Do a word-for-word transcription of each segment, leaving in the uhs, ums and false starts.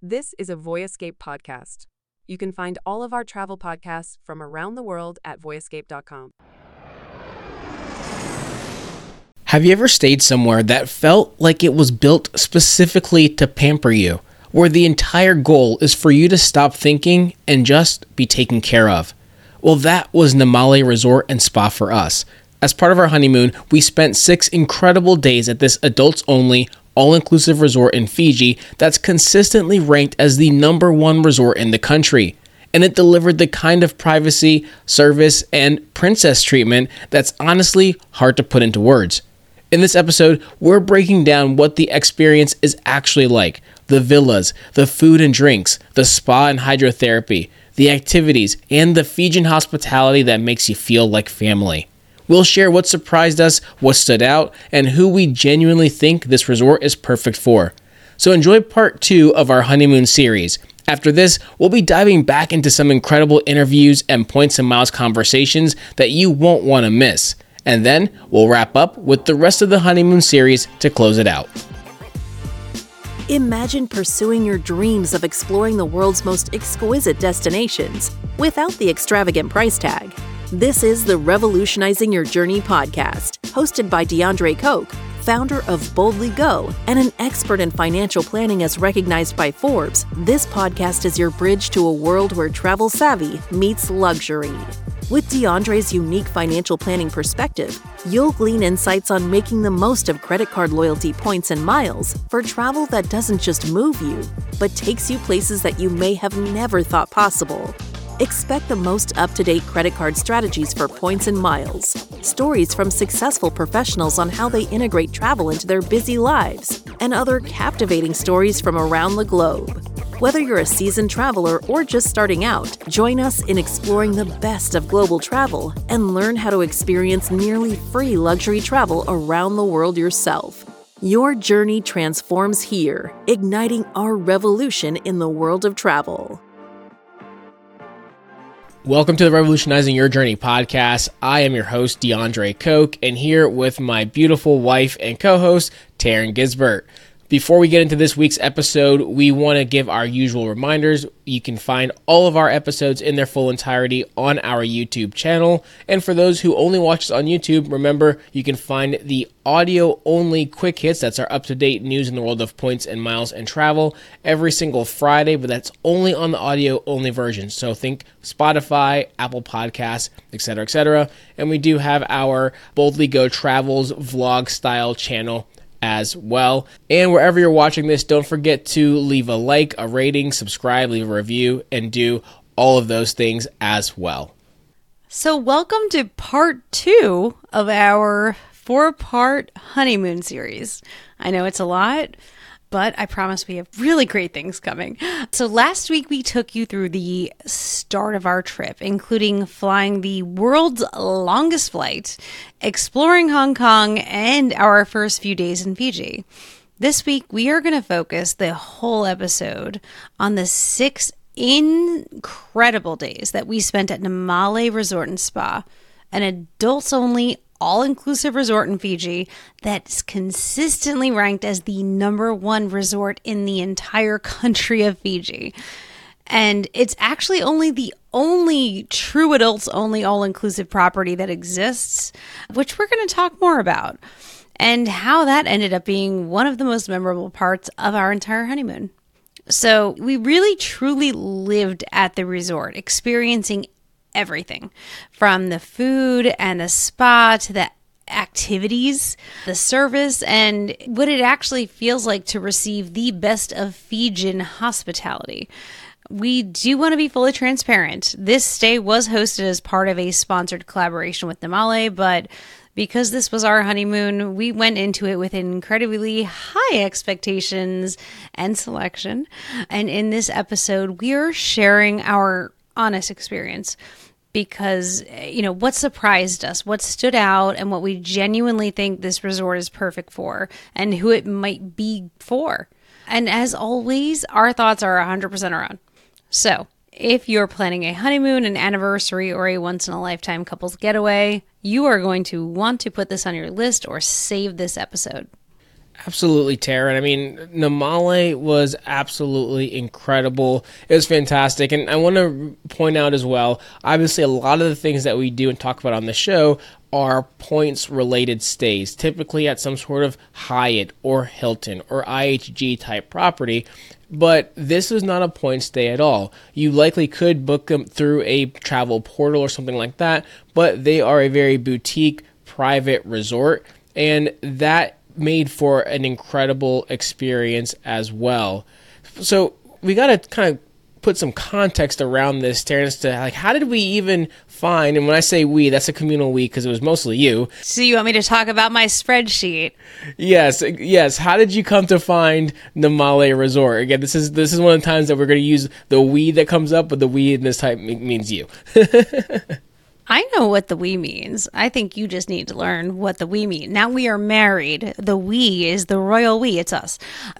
This is a Voyescape podcast. You can find all of our travel podcasts from around the world at voyescape dot com. Have you ever stayed somewhere that felt like it was built specifically to pamper you, where the entire goal is for you to stop thinking and just be taken care of? Well, that was Namale Resort and Spa for us. As part of our honeymoon, we spent six incredible days at this adults-only, all-inclusive resort in Fiji that's consistently ranked as the number one resort in the country. And it delivered the kind of privacy, service, and princess treatment that's honestly hard to put into words. In this episode, we're breaking down what the experience is actually like, the villas, the food and drinks, the spa and hydrotherapy, the activities, and the Fijian hospitality that makes you feel like family. We'll share what surprised us, what stood out, and who we genuinely think this resort is perfect for. So enjoy part two of our honeymoon series. After this, we'll be diving back into some incredible interviews and points and miles conversations that you won't want to miss. And then we'll wrap up with the rest of the honeymoon series to close it out. Imagine pursuing your dreams of exploring the world's most exquisite destinations without the extravagant price tag. This is the Revolutionizing Your Journey podcast, hosted by DeAndre Koch, founder of Boldly Go and an expert in financial planning as recognized by Forbes. This podcast is your bridge to a world where travel savvy meets luxury. With DeAndre's unique financial planning perspective, you'll glean insights on making the most of credit card loyalty points and miles for travel that doesn't just move you, but takes you places that you may have never thought possible. Expect the most up-to-date credit card strategies for points and miles, stories from successful professionals on how they integrate travel into their busy lives, and other captivating stories from around the globe. Whether you're a seasoned traveler or just starting out, join us in exploring the best of global travel and learn how to experience nearly free luxury travel around the world yourself. Your journey transforms here, igniting our revolution in the world of travel. Welcome to the Revolutionizing Your Journey podcast. I am your host, DeAndre Koch, and here with my beautiful wife and co-host, Taryn Gisbert. Before we get into this week's episode, we want to give our usual reminders. You can find all of our episodes in their full entirety on our YouTube channel. And for those who only watch us on YouTube, remember, you can find the audio-only quick hits. That's our up-to-date news in the world of points and miles and travel every single Friday, but that's only on the audio-only version. So think Spotify, Apple Podcasts, et cetera, et cetera. And we do have our Boldly Go Travels vlog-style channel as well. And wherever you're watching this, don't forget to leave a like, a rating, subscribe, leave a review, and do all of those things as well. So welcome to part two of our four-part honeymoon series. I know it's a lot, but I promise we have really great things coming. So last week we took you through the start of our trip, including flying the world's longest flight, exploring Hong Kong, and our first few days in Fiji. This week we are going to focus the whole episode on the six incredible days that we spent at Namale Resort and Spa, an adults-only all-inclusive resort in Fiji that's consistently ranked as the number one resort in the entire country of Fiji. And it's actually only the only true adults-only all-inclusive property that exists, which we're going to talk more about, and how that ended up being one of the most memorable parts of our entire honeymoon. So we really truly lived at the resort, experiencing everything from the food and the spa to the activities, the service, and what it actually feels like to receive the best of Fijian hospitality. We do want to be fully transparent. This stay was hosted as part of a sponsored collaboration with Namale, but because this was our honeymoon, we went into it with incredibly high expectations and selection. And in this episode, we are sharing our honest experience because, you know, what surprised us, what stood out, and what we genuinely think this resort is perfect for, and who it might be for. And as always, our thoughts are one hundred percent our own. So if you're planning a honeymoon, an anniversary, or a once-in-a-lifetime couple's getaway, you are going to want to put this on your list or save this episode. Absolutely, Taryn. I mean, Namale was absolutely incredible. It was fantastic. And I want to point out as well, obviously, a lot of the things that we do and talk about on the show are points-related stays, typically at some sort of Hyatt or Hilton or I H G type property. But this is not a point stay at all. You likely could book them through a travel portal or something like that, but they are a very boutique, private resort, and that made for an incredible experience as well. So we got to kind of put some context around this, Terrence, to like, how did we even find, and when I say we, that's a communal we because it was mostly you. So you want me to talk about my spreadsheet? Yes, yes. How did you come to find Namale Resort? Again, this is this is one of the times that we're going to use the we that comes up, but the we in this type means you. I know what the we means. I think you just need to learn what the we mean. Now we are married. The we is the royal we. It's us.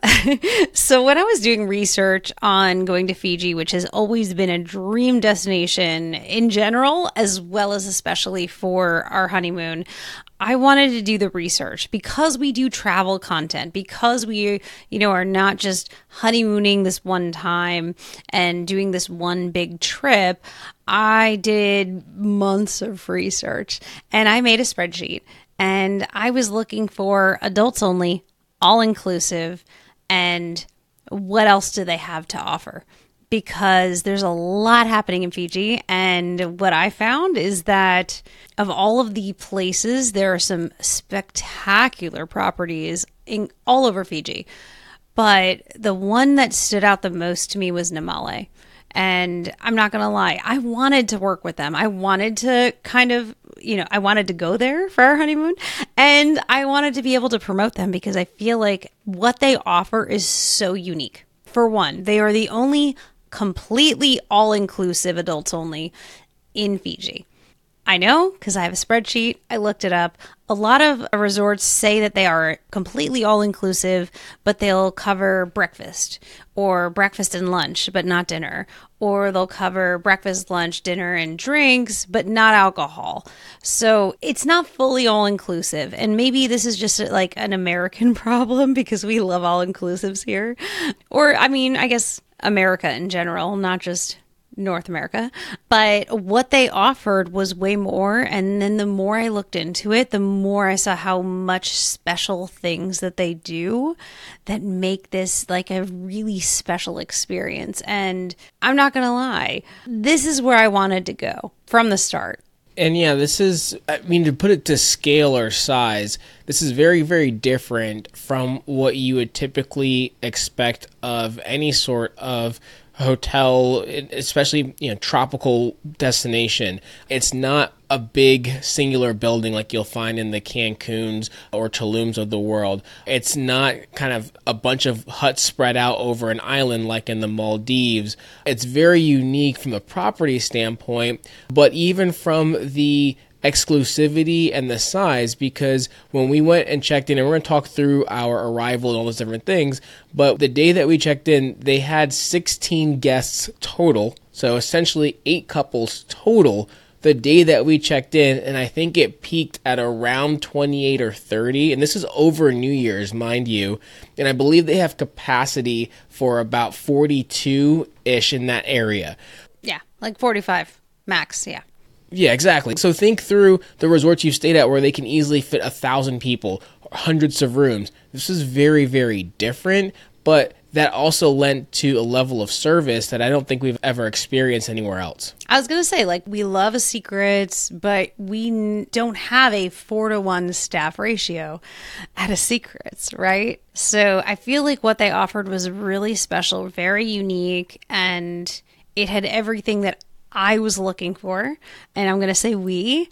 So when I was doing research on going to Fiji, which has always been a dream destination in general, as well as especially for our honeymoon, I wanted to do the research because we do travel content, because we, you know, are not just honeymooning this one time and doing this one big trip. I did months of research and I made a spreadsheet and I was looking for adults only, all inclusive, and what else do they have to offer? Because there's a lot happening in Fiji. And what I found is that of all of the places, there are some spectacular properties in all over Fiji. But the one that stood out the most to me was Namale. And I'm not going to lie, I wanted to work with them. I wanted to kind of, you know, I wanted to go there for our honeymoon. And I wanted to be able to promote them because I feel like what they offer is so unique. For one, they are the only completely all-inclusive adults only in Fiji. I know because I have a spreadsheet. I looked it up. A lot of resorts say that they are completely all-inclusive, but they'll cover breakfast or breakfast and lunch, but not dinner. Or they'll cover breakfast, lunch, dinner, and drinks, but not alcohol. So it's not fully all-inclusive. And maybe this is just like an American problem because we love all-inclusives here. Or, I mean, I guess America in general, not just North America. But what they offered was way more. And then the more I looked into it, the more I saw how much special things that they do that make this like a really special experience. And I'm not going to lie, this is where I wanted to go from the start. And yeah, this is, I mean, to put it to scale or size, this is very, very different from what you would typically expect of any sort of hotel, especially, you know, tropical destination. It's not a big singular building like you'll find in the Cancuns or Tulums of the world. It's not kind of a bunch of huts spread out over an island like in the Maldives. It's very unique from a property standpoint, but even from the exclusivity and the size, because when we went and checked in, and we're going to talk through our arrival and all those different things, but the day that we checked in, they had sixteen guests total, so essentially eight couples total the day that we checked in, and I think it peaked at around twenty-eight or thirty, and this is over New Year's, mind you, and I believe they have capacity for about forty-two-ish in that area. Yeah, like forty-five max, yeah. Yeah, exactly. So think through the resorts you've stayed at where they can easily fit a thousand people, hundreds of rooms. This is very, very different, but that also lent to a level of service that I don't think we've ever experienced anywhere else. I was going to say, like, we love a Secrets, but we n- don't have a four to one staff ratio at a Secrets, right? So I feel like what they offered was really special, very unique, and it had everything that I was looking for, and I'm going to say we,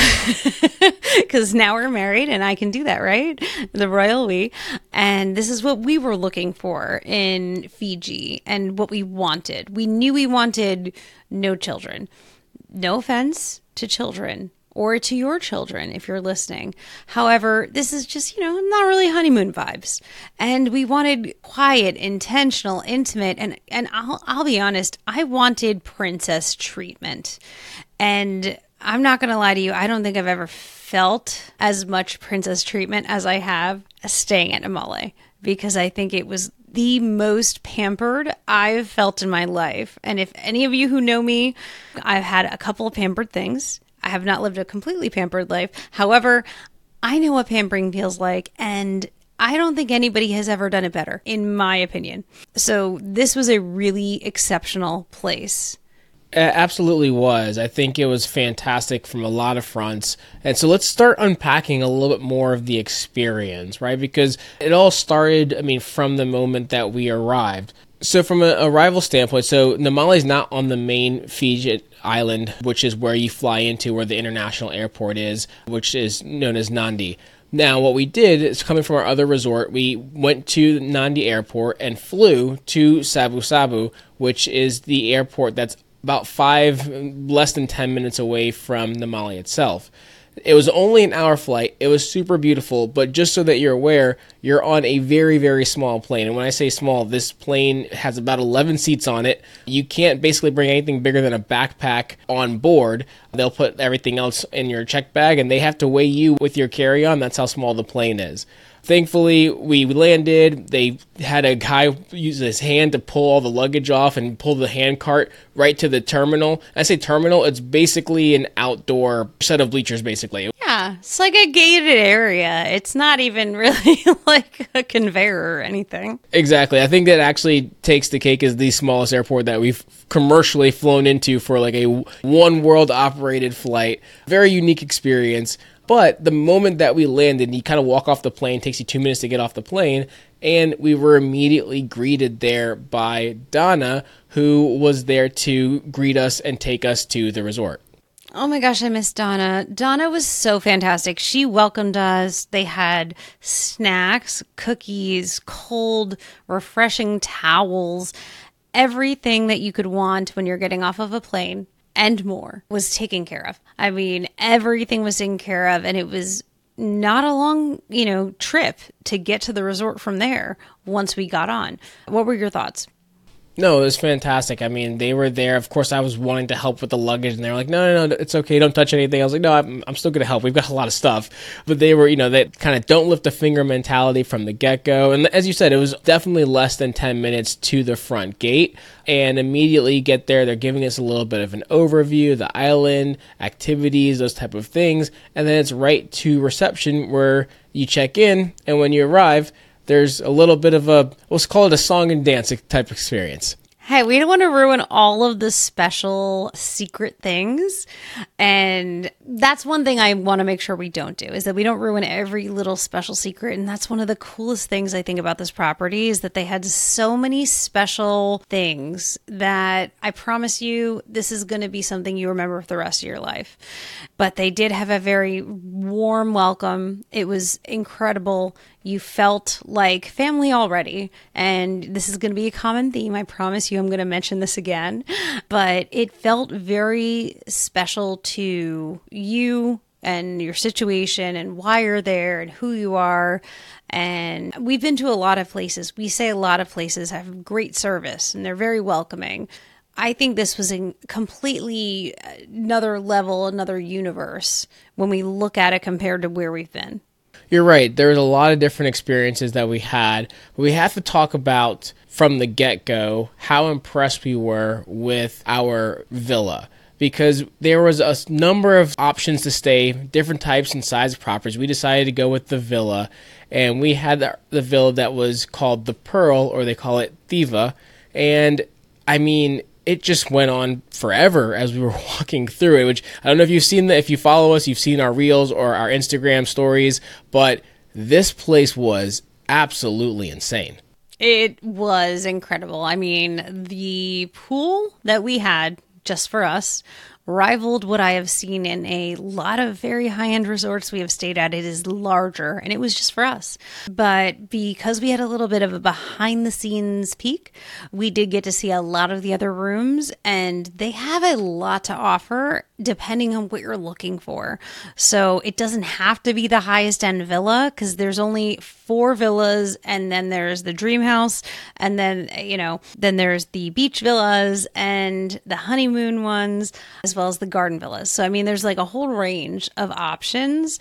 because now we're married and I can do that, right? The royal we. And this is what we were looking for in Fiji and what we wanted. We knew we wanted no children. No offense to children or to your children if you're listening. However, this is just, you know, not really honeymoon vibes. And we wanted quiet, intentional, intimate, and and I'll I'll be honest, I wanted princess treatment. And I'm not going to lie to you, I don't think I've ever felt as much princess treatment as I have staying at Namale because I think it was the most pampered I've felt in my life. And if any of you who know me, I've had a couple of pampered things. I have not lived a completely pampered life. However, I know what pampering feels like, and I don't think anybody has ever done it better, in my opinion. So this was a really exceptional place. It absolutely was. I think it was fantastic from a lot of fronts. And so let's start unpacking a little bit more of the experience, right? Because it all started, I mean, from the moment that we arrived. So from an arrival standpoint, so Namale is not on the main Fiji island, which is where you fly into, where the international airport is, which is known as Nandi. Now, what we did is, coming from our other resort, we went to Nandi Airport and flew to Sabu Sabu, which is the airport that's about five, less than ten minutes away from Namale itself. It was only an hour flight. It was super beautiful, but just so that you're aware, you're on a very, very small plane. And when I say small, this plane has about eleven seats on it. You can't basically bring anything bigger than a backpack on board. They'll put everything else in your check bag, and they have to weigh you with your carry-on. That's how small the plane is. Thankfully, we landed. They had a guy use his hand to pull all the luggage off and pull the hand cart right to the terminal. I say terminal, it's basically an outdoor set of bleachers, basically. Yeah, it's like a gated area. It's not even really like a conveyor or anything. Exactly. I think that actually takes the cake as the smallest airport that we've commercially flown into for like a one world operated flight. Very unique experience. But the moment that we landed, you kind of walk off the plane, takes you two minutes to get off the plane, and we were immediately greeted there by Donna, who was there to greet us and take us to the resort. Oh my gosh, I miss Donna. Donna was so fantastic. She welcomed us. They had snacks, cookies, cold, refreshing towels, everything that you could want when you're getting off of a plane. And more was taken care of. I mean, everything was taken care of, and it was not a long, you know, trip to get to the resort from there once we got on. What were your thoughts? No, it was fantastic. I mean, they were there. Of course, I was wanting to help with the luggage, and they were like, no, no, no, it's okay. Don't touch anything. I was like, no, I'm, I'm still going to help. We've got a lot of stuff. But they were, you know, that kind of don't lift a finger mentality from the get-go. And as you said, it was definitely less than ten minutes to the front gate. And immediately you get there, they're giving us a little bit of an overview, the island, activities, those type of things. And then it's right to reception where you check in, and when you arrive, there's a little bit of a, let's call it a song and dance type experience. Hey, we don't want to ruin all of the special secret things. And that's one thing I want to make sure we don't do, is that we don't ruin every little special secret. And that's one of the coolest things I think about this property, is that they had so many special things that I promise you, this is going to be something you remember for the rest of your life. But they did have a very warm welcome. It was incredible. You felt like family already. And this is going to be a common theme. I promise you I'm going to mention this again. But it felt very special to you and your situation and why you're there and who you are. And we've been to a lot of places. We say a lot of places have great service and they're very welcoming. I think this was a completely another level, another universe when we look at it compared to where we've been. You're right. There's a lot of different experiences that we had. But we have to talk about, from the get-go, how impressed we were with our villa. Because there was a number of options to stay, different types and size of properties. We decided to go with the villa. And we had the, the villa that was called the Pearl, or they call it Thiva. And, I mean, it just went on forever as we were walking through it, which I don't know if you've seen that. If you follow us, you've seen our reels or our Instagram stories, but this place was absolutely insane. It was incredible. I mean, the pool that we had just for us rivaled what I have seen in a lot of very high-end resorts we have stayed at. It is larger, and it was just for us. But because we had a little bit of a behind-the-scenes peek, we did get to see a lot of the other rooms, and they have a lot to offer depending on what you're looking for. So it doesn't have to be the highest-end villa, because there's only four villas, and then there's the dream house, and then, you know, then there's the beach villas and the honeymoon ones, as well as the garden villas. So, I mean, there's like a whole range of options,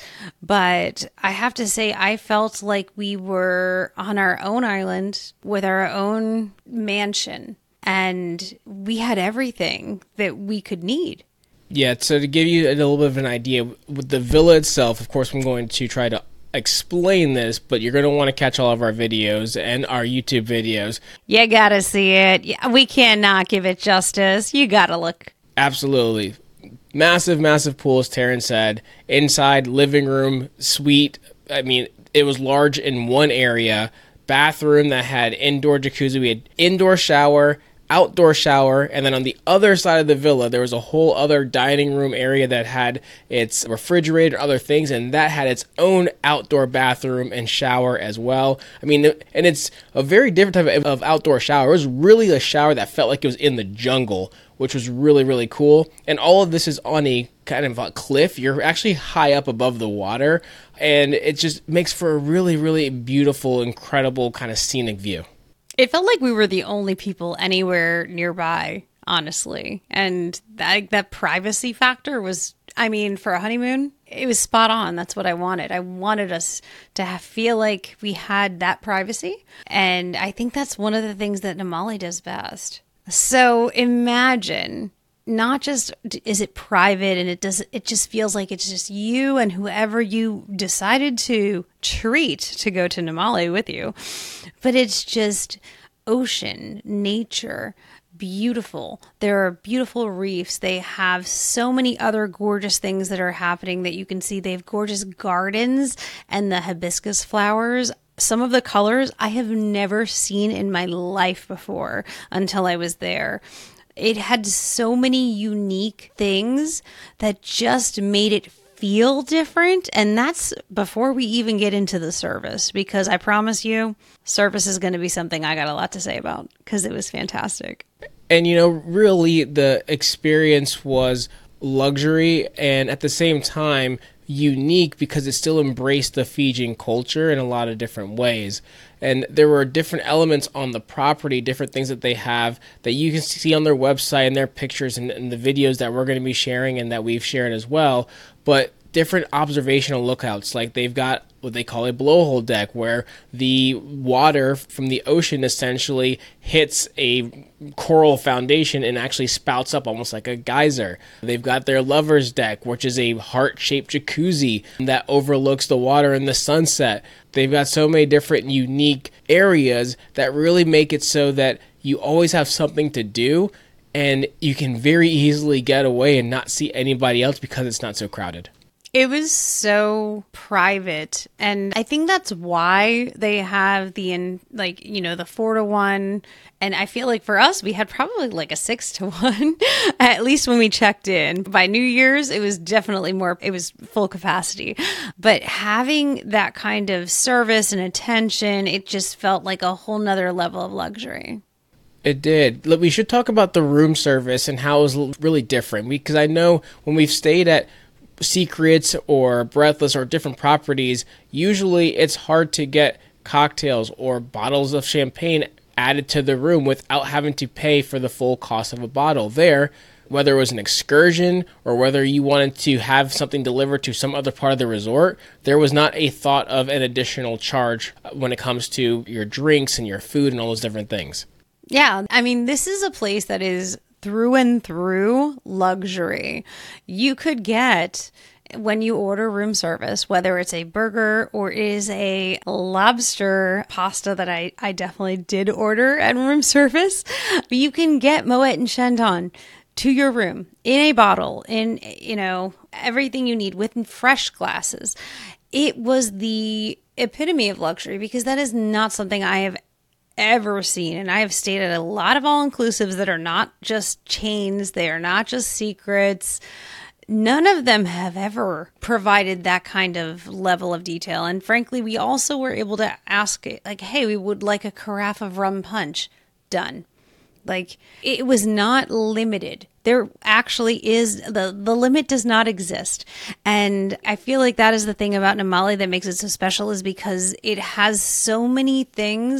but I have to say, I felt like we were on our own island with our own mansion, and we had everything that we could need. Yeah, so to give you a little bit of an idea, with the villa itself, of course, I'm going to try to explain this, but you're going to want to catch all of our videos and our YouTube videos. You gotta see it. Yeah, we cannot give it justice. You gotta look. Absolutely. Massive, massive pool, as Taryn said. Inside, living room, suite. I mean, it was large in one area. Bathroom that had indoor jacuzzi. We had indoor shower, outdoor shower, and then on the other side of the villa there was a whole other dining room area that had its refrigerator, other things, and that had its own outdoor bathroom and shower as well. I mean, and it's a very different type of outdoor shower. It was really a shower that felt like it was in the jungle, which was really, really cool. And all of this is on a kind of a cliff. You're actually high up above the water, and it just makes for a really, really beautiful, incredible kind of scenic view. It felt like we were the only people anywhere nearby, honestly. And that, that privacy factor was, I mean, for a honeymoon, it was spot on. That's what I wanted. I wanted us to have, feel like we had that privacy. And I think that's one of the things that Namale does best. So imagine, not just is it private and it does, it just feels like it's just you and whoever you decided to treat to go to Namale with you, but it's just ocean, nature, beautiful. There are beautiful reefs. They have so many other gorgeous things that are happening that you can see. They have gorgeous gardens and the hibiscus flowers. Some of the colors I have never seen in my life before until I was there. It had so many unique things that just made it feel different. And that's before we even get into the service, because I promise you, service is going to be something I got a lot to say about because it was fantastic. And, you know, really the experience was luxury and at the same time unique because it still embraced the Fijian culture in a lot of different ways. And there were different elements on the property, different things that they have that you can see on their website and their pictures and, and the videos that we're going to be sharing and that we've shared as well. But different observational lookouts, like they've got what they call a blowhole deck where the water from the ocean essentially hits a coral foundation and actually spouts up almost like a geyser. They've got their lover's deck, which is a heart-shaped jacuzzi that overlooks the water and the sunset. They've got so many different unique areas that really make it so that you always have something to do and you can very easily get away and not see anybody else because it's not so crowded. It was so private. And I think that's why they have the, in, like, you know, the four to one. And I feel like for us, we had probably like a six to one, at least when we checked in. By New Year's, it was definitely more, it was full capacity. But having that kind of service and attention, it just felt like a whole nother level of luxury. It did. Look, we should talk about the room service and how it was really different. Because I know when we've stayed at Secrets or Breathless or different properties, usually it's hard to get cocktails or bottles of champagne added to the room without having to pay for the full cost of a bottle. There, whether it was an excursion or whether you wanted to have something delivered to some other part of the resort, there was not a thought of an additional charge when it comes to your drinks and your food and all those different things. Yeah, I mean, this is a place that is through and through luxury. You could get, when you order room service, whether it's a burger or it is a lobster pasta that I, I definitely did order at room service, you can get Moet and Shandong to your room in a bottle, in, you know, everything you need with fresh glasses. It was the epitome of luxury because that is not something I have ever seen. And I have stayed at a lot of all-inclusives that are not just chains. They are not just Secrets. None of them have ever provided that kind of level of detail. And frankly, we also were able to ask, like, hey, we would like a carafe of rum punch. Done. Like, it was not limited. There actually is, the, the limit does not exist. And I feel like that is the thing about Namale that makes it so special, is because it has so many things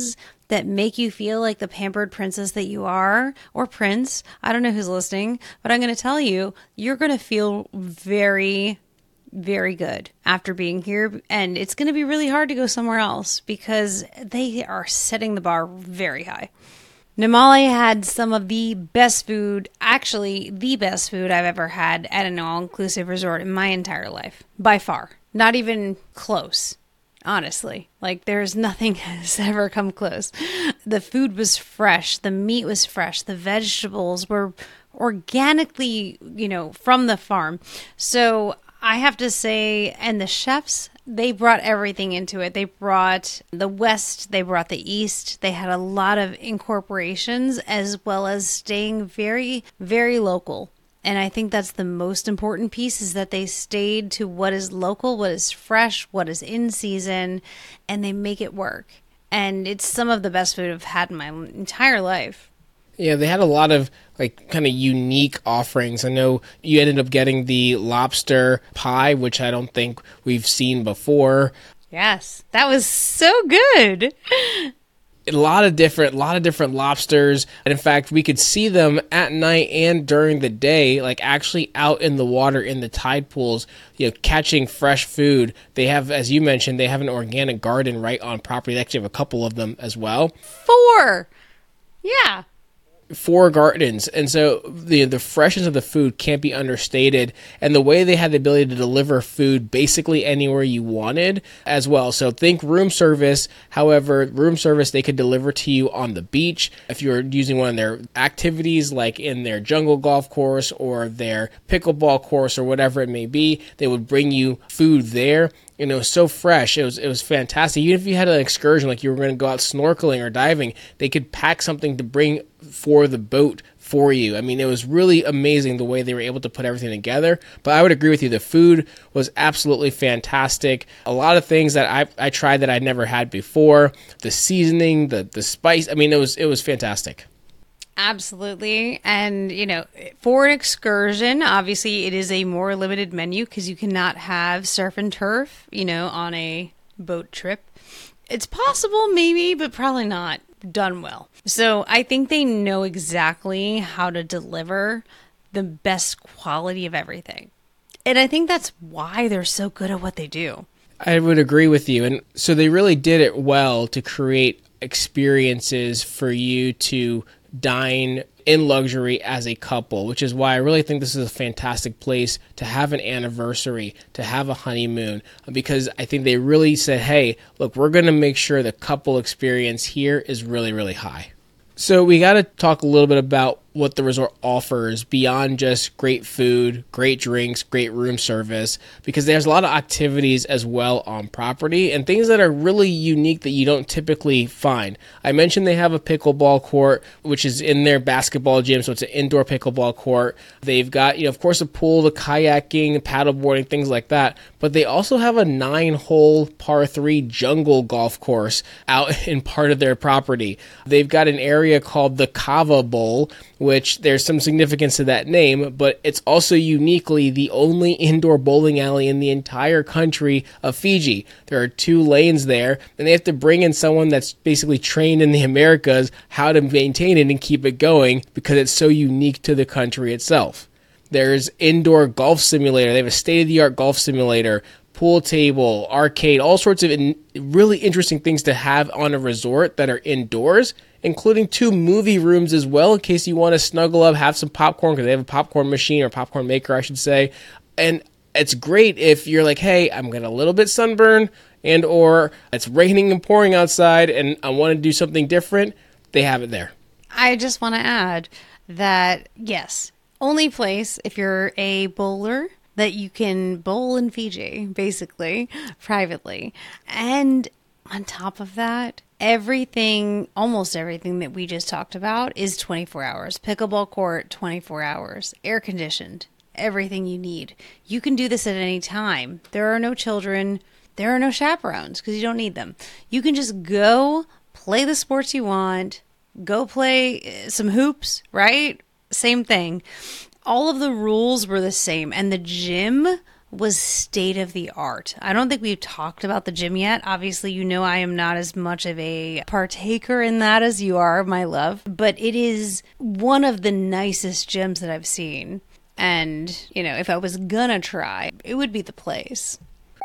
that make you feel like the pampered princess that you are, or prince. I don't know who's listening, but I'm going to tell you, you're going to feel very, very good after being here. And it's going to be really hard to go somewhere else because they are setting the bar very high. Namale had some of the best food, actually the best food I've ever had at an all-inclusive resort in my entire life. By far. Not even close. Honestly, like there's nothing has ever come close. The food was fresh. The meat was fresh. The vegetables were organically, you know, from the farm. So I have to say, and the chefs, they brought everything into it. They brought the West, they brought the East. They had a lot of incorporations as well as staying very, very local. And I think that's the most important piece is that they stayed to what is local, what is fresh, what is in season, and they make it work. And it's some of the best food I've had in my entire life. Yeah, they had a lot of like kind of unique offerings. I know you ended up getting the lobster pie, which I don't think we've seen before. Yes, that was so good. A lot of different, lot of different lobsters, and in fact, we could see them at night and during the day, like actually out in the water in the tide pools, you know, catching fresh food. They have, as you mentioned, they have an organic garden right on property. They actually have a couple of them as well. Four, yeah. Four gardens, and so the the freshness of the food can't be understated, and the way they had the ability to deliver food basically anywhere you wanted as well. So think room service. However, room service they could deliver to you on the beach if you're using one of their activities, like in their jungle golf course or their pickleball course or whatever it may be. They would bring you food there. You know, so fresh. It was it was fantastic. Even if you had an excursion, like you were going to go out snorkeling or diving, they could pack something to bring for the boat for you. I mean, it was really amazing the way they were able to put everything together. But I would agree with you. The food was absolutely fantastic. A lot of things that I I tried that I'd never had before. The seasoning, the the spice. I mean, it was it was fantastic. Absolutely. And, you know, for an excursion, obviously it is a more limited menu because you cannot have surf and turf, you know, on a boat trip. It's possible, maybe, but probably not done well. So I think they know exactly how to deliver the best quality of everything. And I think that's why they're so good at what they do. I would agree with you. And so they really did it well to create experiences for you to dine in luxury as a couple, which is why I really think this is a fantastic place to have an anniversary, to have a honeymoon, because I think they really said, hey, look, we're going to make sure the couple experience here is really, really high. So we got to talk a little bit about what the resort offers beyond just great food, great drinks, great room service, because there's a lot of activities as well on property and things that are really unique that you don't typically find. I mentioned they have a pickleball court, which is in their basketball gym, so it's an indoor pickleball court. They've got, you know, of course, a pool, the kayaking, paddleboarding, things like that, but they also have a nine-hole par three jungle golf course out in part of their property. They've got an area called the Kava Bowl, which there's some significance to that name, but it's also uniquely the only indoor bowling alley in the entire country of Fiji. There are two lanes there, and they have to bring in someone that's basically trained in the Americas how to maintain it and keep it going because it's so unique to the country itself. There's indoor golf simulator. They have a state-of-the-art golf simulator, pool table, arcade, all sorts of in- really interesting things to have on a resort that are indoors, including two movie rooms as well in case you want to snuggle up, have some popcorn, because they have a popcorn machine or popcorn maker, I should say. And it's great if you're like, hey, I'm getting a little bit sunburned and or it's raining and pouring outside and I want to do something different. They have it there. I just want to add that, yes, only place if you're a bowler that you can bowl in Fiji, basically, privately. And on top of that, everything, almost everything that we just talked about is twenty-four hours. Pickleball court, twenty-four hours. Air conditioned. Everything you need. You can do this at any time. There are no children. There are no chaperones because you don't need them. You can just go play the sports you want. Go play some hoops, right? Same thing. All of the rules were the same. And the gym was state of the art. I don't think we've talked about the gym yet. Obviously, you know I am not as much of a partaker in that as you are, my love, but it is one of the nicest gyms that I've seen. And, you know, if I was gonna try, it would be the place.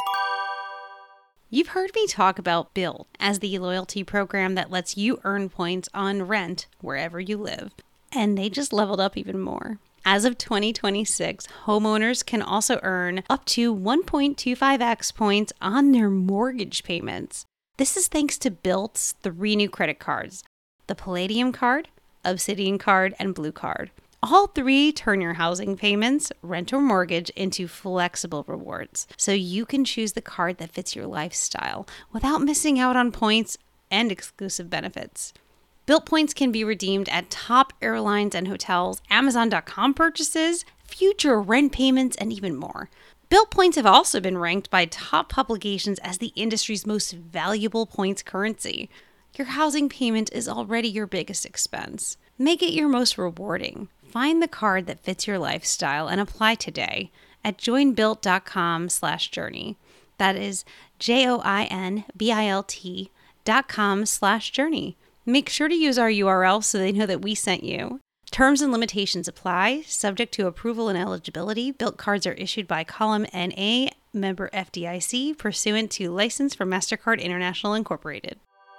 You've heard me talk about Built as the loyalty program that lets you earn points on rent wherever you live. And they just leveled up even more. As of twenty twenty-six, homeowners can also earn up to one point two five x points on their mortgage payments. This is thanks to Built's three new credit cards, the Palladium card, Obsidian card, and Blue card. All three turn your housing payments, rent, or mortgage into flexible rewards, so you can choose the card that fits your lifestyle without missing out on points and exclusive benefits. Built points can be redeemed at top airlines and hotels, Amazon dot com purchases, future rent payments, and even more. Built points have also been ranked by top publications as the industry's most valuable points currency. Your housing payment is already your biggest expense. Make it your most rewarding. Find the card that fits your lifestyle and apply today at joinbuilt.com slash journey. That is J-O-I-N-B-I-L-T dot com slash journey. Make sure to use our U R L so they know that we sent you. Terms and limitations apply, subject to approval and eligibility. Built cards are issued by Column N A, member F D I C, pursuant to license from MasterCard International Incorporated.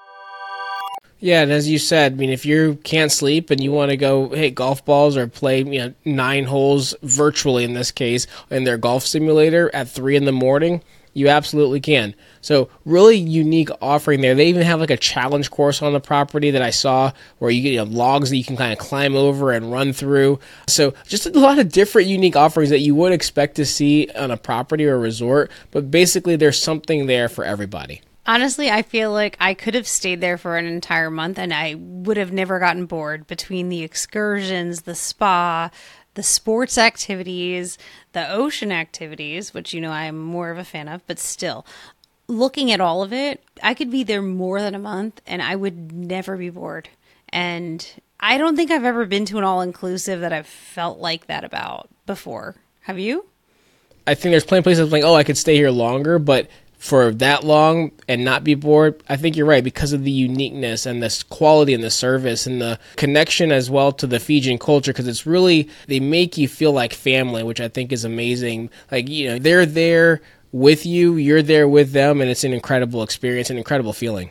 Yeah, and as you said, I mean, if you can't sleep and you want to go hit golf balls or play, you know, nine holes virtually in this case in their golf simulator at three in the morning, you absolutely can. So really unique offering there. They even have like a challenge course on the property that I saw where you get, you know, logs that you can kind of climb over and run through. So just a lot of different unique offerings that you would expect to see on a property or a resort, but basically there's something there for everybody. Honestly, I feel like I could have stayed there for an entire month and I would have never gotten bored between the excursions, the spa, the sports activities, the ocean activities, which, you know, I'm more of a fan of, but still, looking at all of it, I could be there more than a month and I would never be bored. And I don't think I've ever been to an all-inclusive that I've felt like that about before. Have you? I think there's plenty of places like, oh, I could stay here longer, but for that long and not be bored, I think you're right because of the uniqueness and the quality and the service and the connection as well to the Fijian culture, because it's really, they make you feel like family, which I think is amazing. Like, you know, they're there with you, you're there with them, and it's an incredible experience, an incredible feeling.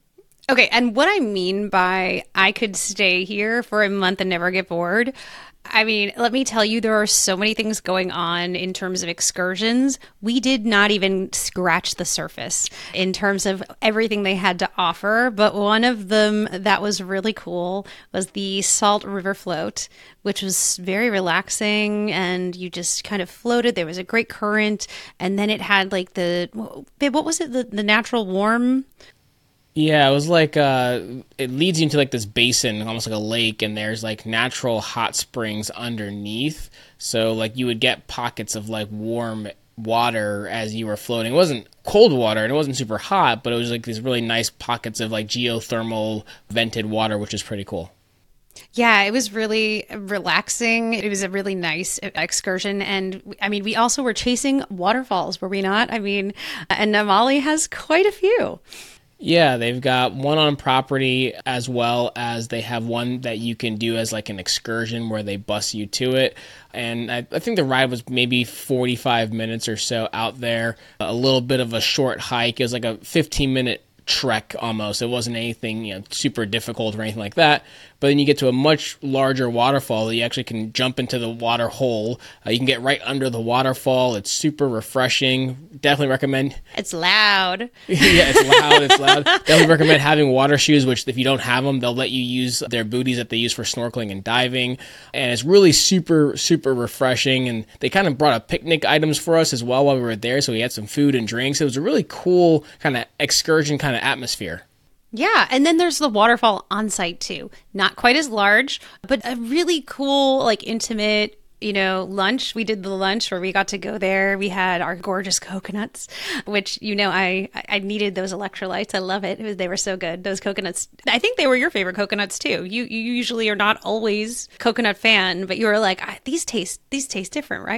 Okay, and what I mean by I could stay here for a month and never get bored, I mean, let me tell you, there are so many things going on in terms of excursions. We did not even scratch the surface in terms of everything they had to offer. But one of them that was really cool was the Salt River Float, which was very relaxing and you just kind of floated. There was a great current. And then it had like the, babe, what was it? The, the natural warm... Yeah, it was like, uh, it leads you into like this basin, almost like a lake, and there's like natural hot springs underneath. So like you would get pockets of like warm water as you were floating. It wasn't cold water and it wasn't super hot, but it was like these really nice pockets of like geothermal vented water, which is pretty cool. Yeah, it was really relaxing. It was a really nice excursion. And I mean, we also were chasing waterfalls, were we not? I mean, and Namali has quite a few. Yeah, they've got one on property as well as they have one that you can do as like an excursion where they bus you to it. And I, I think the ride was maybe forty-five minutes or so out there. A little bit of a short hike. It was like a fifteen minute trek almost. It wasn't anything, you know, super difficult or anything like that. But then you get to a much larger waterfall that you actually can jump into the water hole. Uh, you can get right under the waterfall. It's super refreshing. Definitely recommend. It's loud. Yeah, it's loud. It's loud. Definitely recommend having water shoes, which if you don't have them, they'll let you use their booties that they use for snorkeling and diving. And it's really super, super refreshing. And they kind of brought up picnic items for us as well while we were there. So we had some food and drinks. It was a really cool kind of excursion kind of atmosphere. Yeah, and then there's the waterfall on site too. Not quite as large, but a really cool, like intimate, you know, lunch. We did the lunch where we got to go there. We had our gorgeous coconuts, which, you know, I I needed those electrolytes. I love it. It was, they were so good. Those coconuts. I think they were your favorite coconuts too. You you usually are not always coconut fan, but you were like, ah, these taste these taste different, right?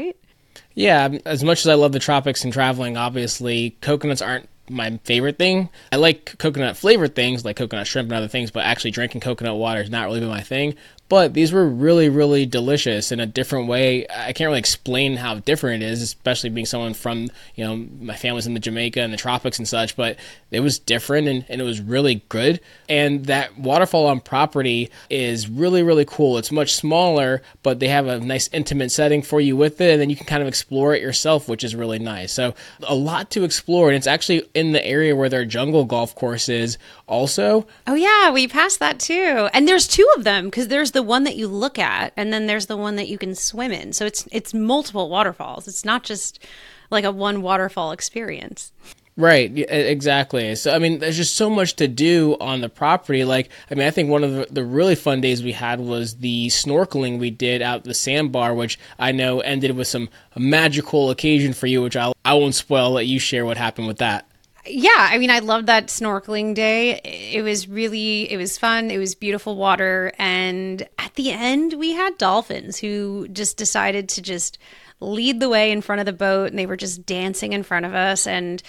Yeah, as much as I love the tropics and traveling, obviously, coconuts aren't my favorite thing. I like coconut flavored things like coconut shrimp and other things, but actually drinking coconut water has not really been my thing. But these were really, really delicious in a different way. I can't really explain how different it is, especially being someone from, you know, my family's in the Jamaica and the tropics and such, but it was different and, and it was really good. And that waterfall on property is really, really cool. It's much smaller, but they have a nice intimate setting for you with it, and then you can kind of explore it yourself, which is really nice. So a lot to explore, and it's actually in the area where their jungle golf course is also. Oh yeah, we passed that too. And there's two of them, because there's the one that you look at, and then there's the one that you can swim in. So it's it's multiple waterfalls. It's not just like a one waterfall experience. Right, exactly. So, I mean, there's just so much to do on the property. Like, I mean, I think one of the, the really fun days we had was the snorkeling we did out at the sandbar, which I know ended with some a magical occasion for you, which I'll, I won't spoil. I'll let you share what happened with that. Yeah, I mean, I loved that snorkeling day. It was really, it was fun. It was beautiful water. And at the end, we had dolphins who just decided to just lead the way in front of the boat. And they were just dancing in front of us. And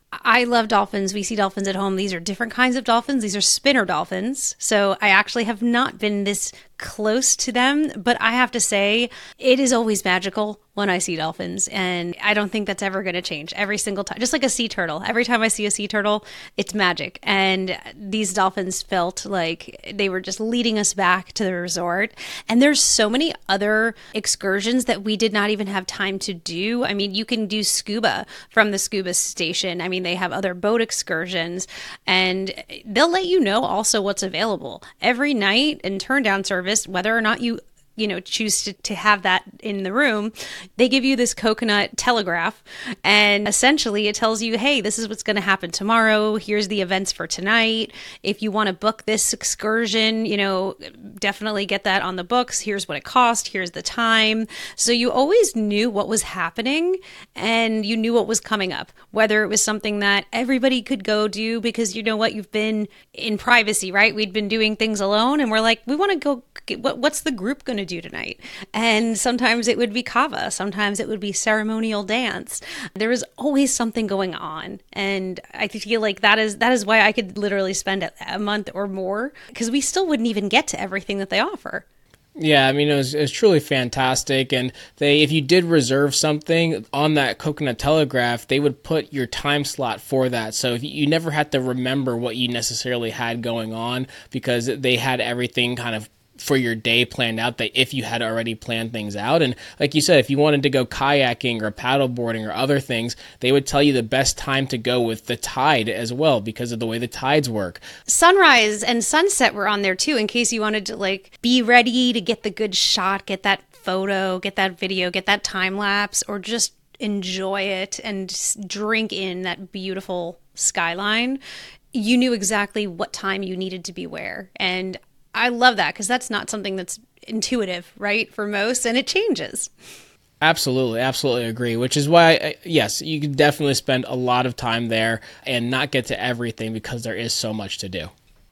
I love dolphins. We see dolphins at home. These are different kinds of dolphins. These are spinner dolphins. So I actually have not been this close to them, but I have to say it is always magical when I see dolphins, and I don't think that's ever going to change every single time. Just like a sea turtle. Every time I see a sea turtle, it's magic. And these dolphins felt like they were just leading us back to the resort. And there's so many other excursions that we did not even have time to do. I mean, you can do scuba from the scuba station. I mean, they have other boat excursions, and they'll let you know also what's available every night and turn down service, whether or not you you know, choose to, to have that in the room. They give you this coconut telegraph, and essentially it tells you, hey, this is what's going to happen tomorrow. Here's the events for tonight. If you want to book this excursion, you know, definitely get that on the books. Here's what it cost. Here's the time. So you always knew what was happening, and you knew what was coming up, whether it was something that everybody could go do because, you know what, you've been in privacy, right? We'd been doing things alone, and we're like, we want to go, what, what's the group going to do tonight? And sometimes it would be kava, sometimes it would be ceremonial dance. There was always something going on, and I feel like that is that is why I could literally spend a, a month or more, because we still wouldn't even get to everything that they offer. Yeah, I mean, it was, it was truly fantastic. And they, if you did reserve something on that Coconut Telegraph, they would put your time slot for that. So if you, you never had to remember what you necessarily had going on, because they had everything kind of for your day planned out, that if you had already planned things out. And like you said, if you wanted to go kayaking or paddleboarding or other things, they would tell you the best time to go with the tide as well, because of the way the tides work. Sunrise and sunset were on there too, in case you wanted to like be ready to get the good shot, get that photo, get that video, get that time lapse, or just enjoy it and just drink in that beautiful skyline. You knew exactly what time you needed to be where. And I love that, because that's not something that's intuitive, right, for most, and it changes. Absolutely, absolutely agree, which is why, yes, you can definitely spend a lot of time there and not get to everything, because there is so much to do.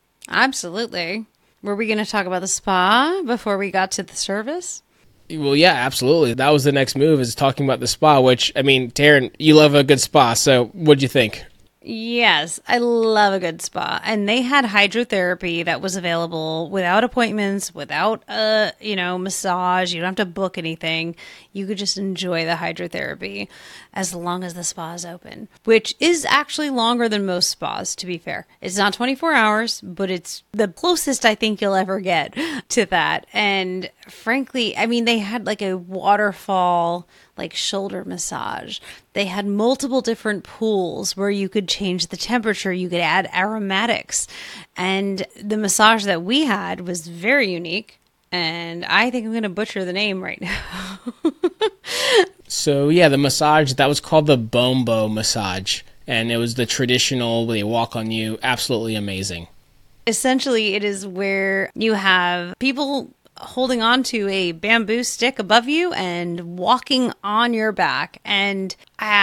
Absolutely. Were we going to talk about the spa before we got to the service? Well, yeah, absolutely. That was the next move, is talking about the spa, which, I mean, Taryn, you love a good spa, so what'd you think? Yes, I love a good spa. And they had hydrotherapy that was available without appointments, without a, you know, massage. You don't have to book anything. You could just enjoy the hydrotherapy as long as the spa is open, which is actually longer than most spas, to be fair. It's not twenty-four hours, but it's the closest I think you'll ever get to that. And frankly, I mean, they had like a waterfall, like shoulder massage. They had multiple different pools where you could change the temperature. You could add aromatics. And the massage that we had was very unique. And I think I'm going to butcher the name right now. So yeah, the massage, that was called the Bombo massage. And it was the traditional, they walk on you. Absolutely amazing. Essentially, it is where you have people holding on to a bamboo stick above you and walking on your back. And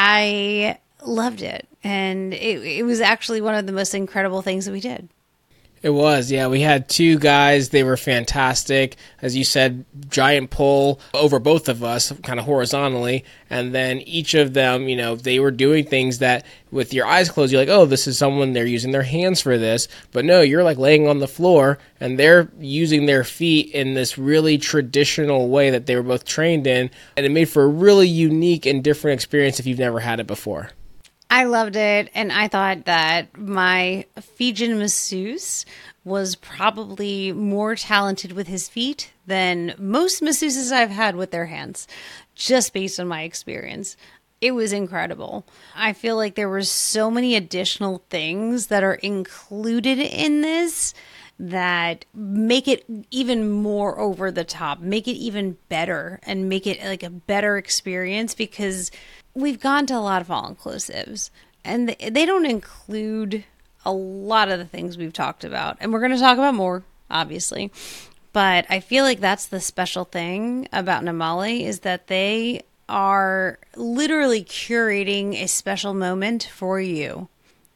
I loved it. And it, it was actually one of the most incredible things that we did. It was, yeah. We had two guys. They were fantastic. As you said, giant pull over both of us, kind of horizontally. And then each of them, you know, they were doing things that with your eyes closed, you're like, oh, this is someone, they're using their hands for this. But no, you're like laying on the floor and they're using their feet in this really traditional way that they were both trained in. And it made for a really unique and different experience if you've never had it before. I loved it, and I thought that my Fijian masseuse was probably more talented with his feet than most masseuses I've had with their hands, just based on my experience. It was incredible. I feel like there were so many additional things that are included in this that make it even more over the top, make it even better, and make it like a better experience, because we've gone to a lot of all-inclusives, and they don't include a lot of the things we've talked about. And we're going to talk about more, obviously. But I feel like that's the special thing about Namale, is that they are literally curating a special moment for you.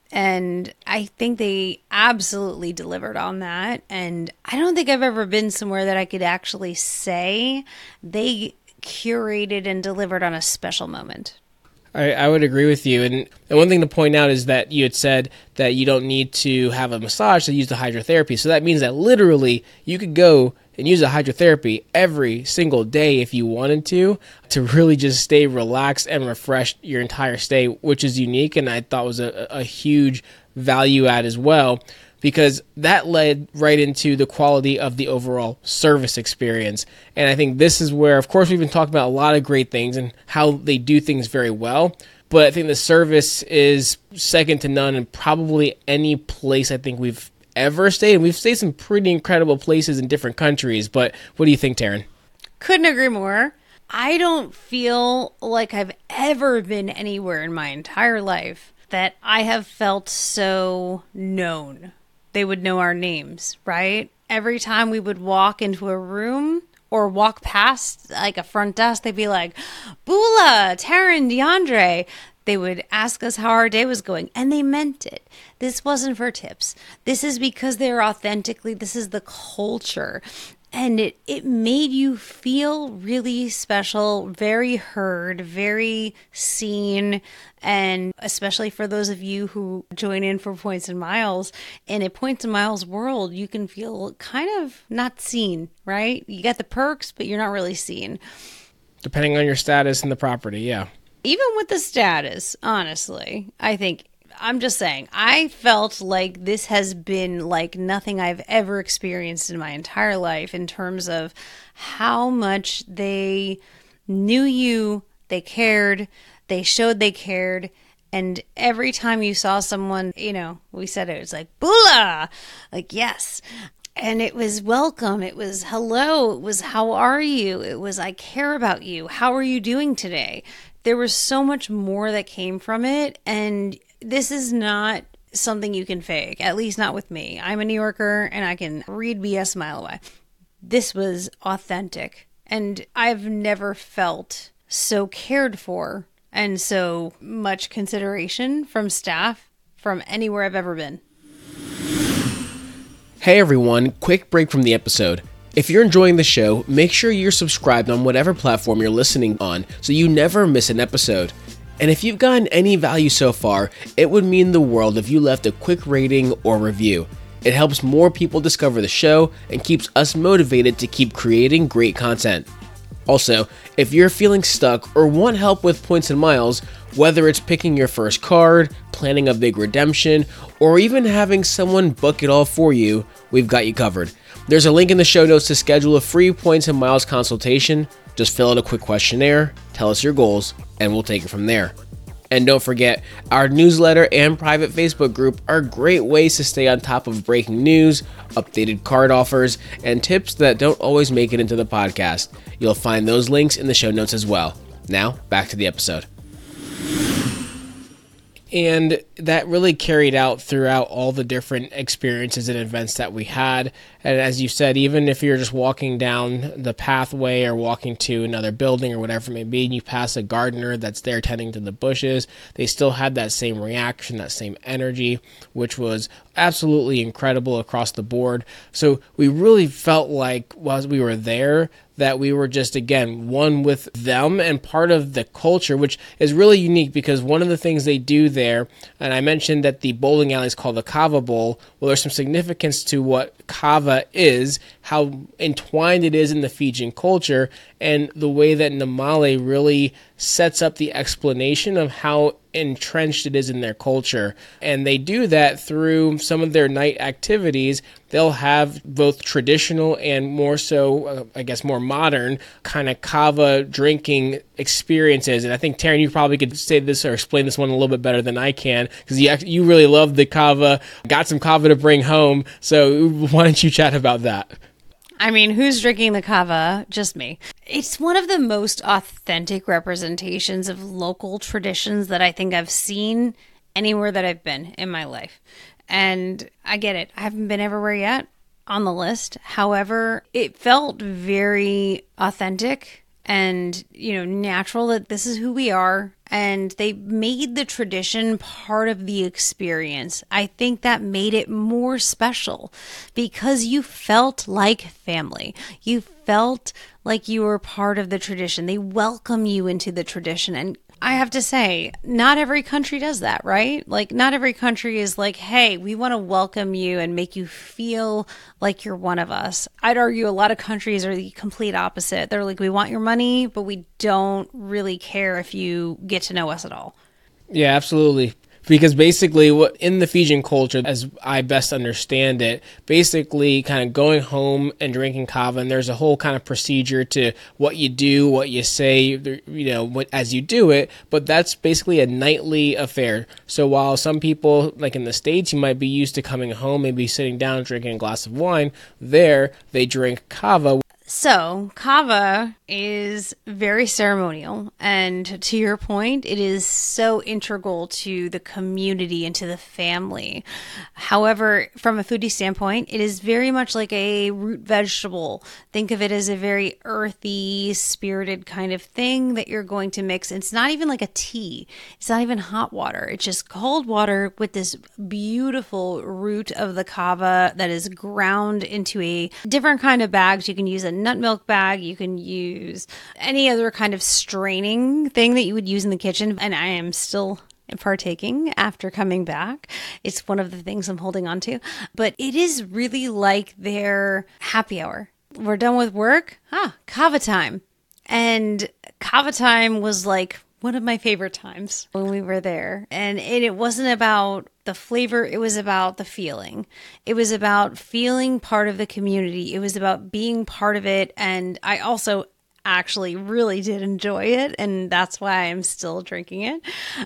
And I think they absolutely delivered on that. And I don't think I've ever been somewhere that I could actually say they curated and delivered on a special moment. I, I would agree with you. And, and one thing to point out is that you had said that you don't need to have a massage to use the hydrotherapy. So that means that literally you could go and use the hydrotherapy every single day if you wanted to, to really just stay relaxed and refreshed your entire stay, which is unique. And I thought was a, a huge value add as well, because that led right into the quality of the overall service experience. And I think this is where, of course, we've been talking about a lot of great things and how they do things very well. But I think the service is second to none in probably any place I think we've ever stayed. And we've stayed some pretty incredible places in different countries. But what do you think, Taryn? Couldn't agree more. I don't feel like I've ever been anywhere in my entire life that I have felt so known. They would know our names, right? Every time we would walk into a room or walk past like a front desk, they'd be like, Bula, Taryn, DeAndre. They would ask us how our day was going, and they meant it. This wasn't for tips. This is because they're authentically, this is the culture. And it, it made you feel really special, very heard, very seen. And especially for those of you who join in for Points and Miles, in a Points and Miles world, you can feel kind of not seen, right? You get the perks, but you're not really seen. Depending on your status in the property, yeah. Even with the status, honestly, I think, I'm just saying, I felt like this has been like nothing I've ever experienced in my entire life in terms of how much they knew you, they cared, they showed they cared. And every time you saw someone, you know, we said it was like, Bula, like, yes. And it was welcome. It was hello. It was how are you? It was I care about you. How are you doing today? There was so much more that came from it. And this is not something you can fake, at least not with me. I'm a New Yorker and I can read B S a mile away. This was authentic. And I've never felt so cared for and so much consideration from staff from anywhere I've ever been. Hey everyone, quick break from the episode. If you're enjoying the show, make sure you're subscribed on whatever platform you're listening on so you never miss an episode. And if you've gotten any value so far, it would mean the world if you left a quick rating or review. It helps more people discover the show and keeps us motivated to keep creating great content. Also, if you're feeling stuck or want help with Points and Miles, whether it's picking your first card, planning a big redemption, or even having someone book it all for you, we've got you covered. There's a link in the show notes to schedule a free Points and Miles consultation. Just fill out a quick questionnaire, tell us your goals, and we'll take it from there. And don't forget, our newsletter and private Facebook group are great ways to stay on top of breaking news, updated card offers, and tips that don't always make it into the podcast. You'll find those links in the show notes as well. Now, back to the episode. And that really carried out throughout all the different experiences and events that we had. And as you said, even if you're just walking down the pathway or walking to another building or whatever it may be, and you pass a gardener that's there tending to the bushes, they still had that same reaction, that same energy, which was absolutely incredible across the board. So we really felt like while we were there, that we were just, again, one with them and part of the culture, which is really unique because one of the things they do there, and I mentioned that the bowling alley is called the Kava Bowl. Well, there's some significance to what kava is, how entwined it is in the Fijian culture, and the way that Namale really sets up the explanation of how entrenched it is in their culture. And they do that through some of their night activities. They'll have both traditional and more so, uh, I guess, more modern kind of kava drinking experiences. And I think, Taryn, you probably could say this or explain this one a little bit better than I can, because you, you really love the kava, got some kava to bring home. So why don't you chat about that? I mean, who's drinking the kava? Just me. It's one of the most authentic representations of local traditions that I think I've seen anywhere that I've been in my life. And I get it. I haven't been everywhere yet on the list. However, it felt very authentic and, you know, natural that this is who we are. And they made the tradition part of the experience. I think that made it more special because you felt like family. You felt like you were part of the tradition. They welcome you into the tradition. And I have to say, not every country does that, right? Like, not every country is like, hey, we want to welcome you and make you feel like you're one of us. I'd argue a lot of countries are the complete opposite. They're like, we want your money, but we don't really care if you get to know us at all. Yeah, absolutely. Because basically, what in the Fijian culture, as I best understand it, basically kind of going home and drinking kava, and there's a whole kind of procedure to what you do, what you say, you know, what, as you do it, but that's basically a nightly affair. So while some people, like in the States, you might be used to coming home, maybe sitting down, drinking a glass of wine, there they drink kava. So, kava is very ceremonial, and to your point, it is so integral to the community and to the family. However, from a foodie standpoint, it is very much like a root vegetable. Think of it as a very earthy, spirited kind of thing that you're going to mix. It's not even like a tea. It's not even hot water. It's just cold water with this beautiful root of the kava that is ground into a different kind of bags. You can use a nut milk bag. You can use any other kind of straining thing that you would use in the kitchen. And I am still partaking after coming back. It's one of the things I'm holding on to. But it is really like their happy hour. We're done with work. Ah, kava time. And kava time was like one of my favorite times when we were there. And it, it wasn't about the flavor. It was about the feeling. It was about feeling part of the community. It was about being part of it. And I also actually really did enjoy it. And that's why I'm still drinking it.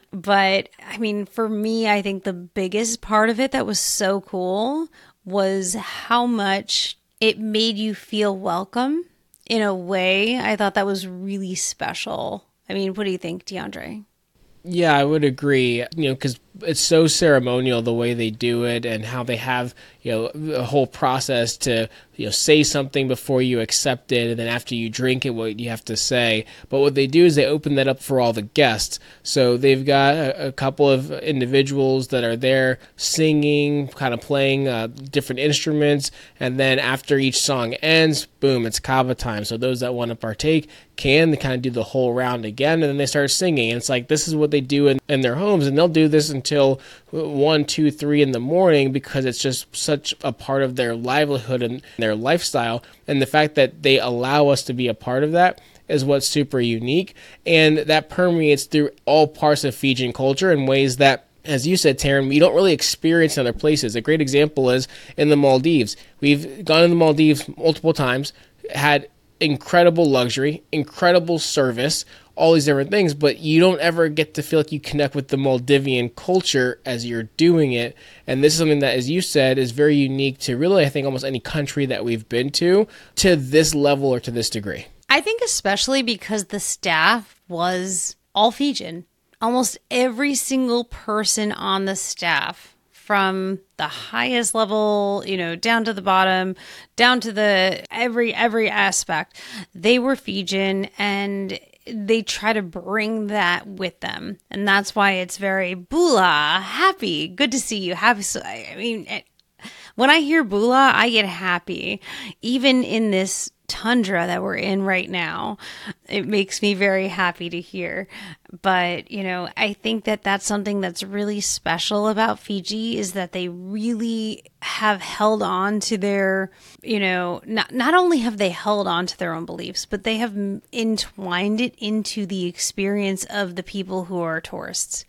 But I mean, for me, I think the biggest part of it that was so cool was how much it made you feel welcome in a way. I thought that was really special. I mean, what do you think, DeAndre? Yeah, I would agree, you know, because it's so ceremonial the way they do it and how they have, you know, a whole process to, you know, say something before you accept it, and then after you drink it, what you have to say. But what they do is they open that up for all the guests. So they've got a, a couple of individuals that are there singing, kind of playing uh, different instruments, and then after each song ends, boom, it's kava time. So those that want to partake can, they kind of do the whole round again, and then they start singing. And it's like, this is what they do in, in their homes, and they'll do this until one, two, three in the morning because it's just such a part of their livelihood and their lifestyle. And the fact that they allow us to be a part of that is what's super unique. And that permeates through all parts of Fijian culture in ways that, as you said, Taryn, we don't really experience in other places. A great example is in the Maldives. We've gone to the Maldives multiple times, had incredible luxury, incredible service, all these different things, but you don't ever get to feel like you connect with the Maldivian culture as you're doing it. And this is something that, as you said, is very unique to really, I think, almost any country that we've been to, to this level or to this degree. I think especially because the staff was all Fijian. almost every single person on the staff, from the highest level, you know, down to the bottom, down to the every every aspect, they were Fijian, and they try to bring that with them. And that's why it's very bula, happy, good to see you, happy. So, I mean, it, when I hear bula, I get happy. Even in this tundra that we're in right now, it makes me very happy to hear. But, you know, I think that that's something that's really special about Fiji, is that they really have held on to their, you know, not, not only have they held on to their own beliefs, but they have entwined it into the experience of the people who are tourists.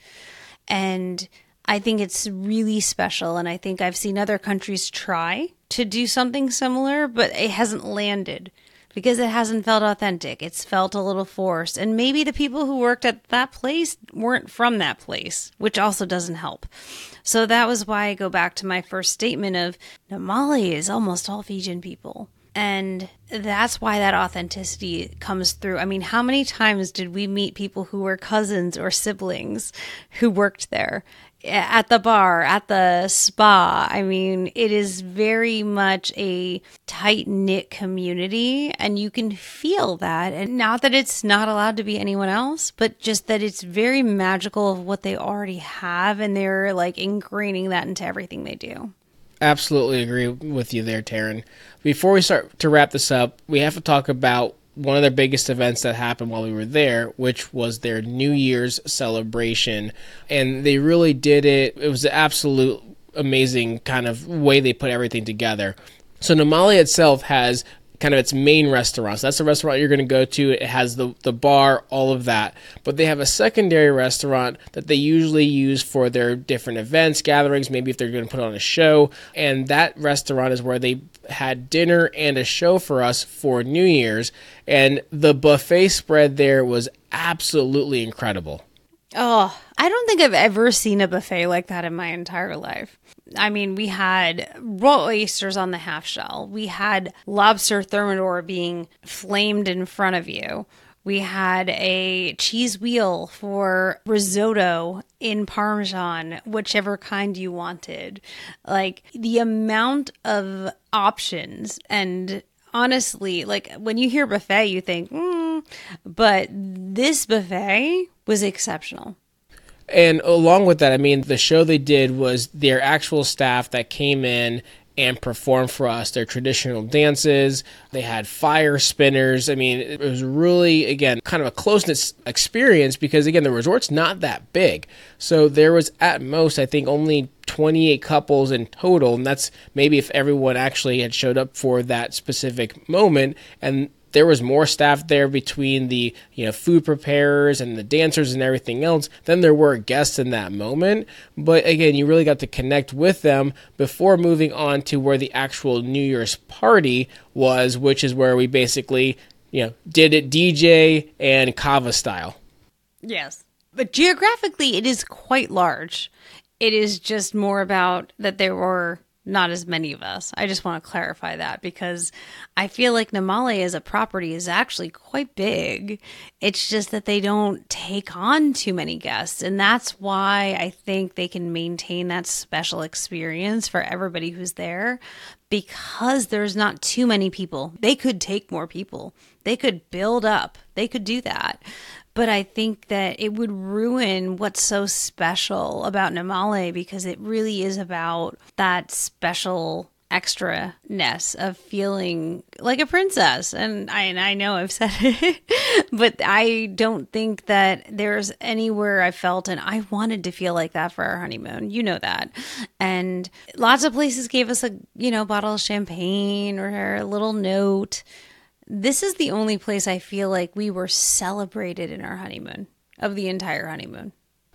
And I think it's really special. And I think I've seen other countries try to do something similar, but it hasn't landed because it hasn't felt authentic. It's felt a little forced. And maybe the people who worked at that place weren't from that place, which also doesn't help. So that was why I go back to my first statement of Namale is almost all Fijian people. And that's why that authenticity comes through. I mean, how many times did we meet people who were cousins or siblings who worked there? At the bar, at the spa. I mean, it is very much a tight-knit community, and you can feel that. And not that it's not allowed to be anyone else, but just that it's very magical of what they already have, and they're like ingraining that into everything they do. Absolutely agree with you there, Taryn. Before we start to wrap this up, we have to talk about one of their biggest events that happened while we were there, which was their New Year's celebration. And they really did it. It was an absolute amazing kind of way they put everything together. So Namale itself has kind of its main restaurant. So that's the restaurant you're going to go to. It has the, the bar, all of that. But they have a secondary restaurant that they usually use for their different events, gatherings, maybe if they're going to put on a show. And that restaurant is where they had dinner and a show for us for New Year's. And the buffet spread there was absolutely incredible. Oh, I don't think I've ever seen a buffet like that in my entire life. I mean, we had raw oysters on the half shell. We had lobster thermidor being flamed in front of you. We had a cheese wheel for risotto in Parmesan, whichever kind you wanted. Like, the amount of options, and honestly, like, when you hear buffet, you think, hmm, but this buffet was exceptional. And along with that, I mean, the show they did was their actual staff that came in and performed for us their traditional dances. They had fire spinners. I mean, it was really, again, kind of a close-knit experience because, again, the resort's not that big. So there was, at most, I think, only twenty-eight couples in total, and that's maybe if everyone actually had showed up for that specific moment. And there was more staff there between the, you know, food preparers and the dancers and everything else than there were guests in that moment. But again, you really got to connect with them before moving on to where the actual New Year's party was, which is where we basically, you know, did it D J and kava style. Yes. But geographically, it is quite large. It is just more about that there were not as many of us. I just want to clarify that because I feel like Namale as a property is actually quite big. It's just that they don't take on too many guests. And that's why I think they can maintain that special experience for everybody who's there because there's not too many people. They could take more people. They could build up. They could do that. But I think that it would ruin what's so special about Namale because it really is about that special extra-ness of feeling like a princess. And I, and I know I've said it, but I don't think that there's anywhere I felt, and I wanted to feel like that for our honeymoon. You know that. And lots of places gave us a, you know, bottle of champagne or a little note. This is the only place I feel like we were celebrated in our honeymoon, of the entire honeymoon.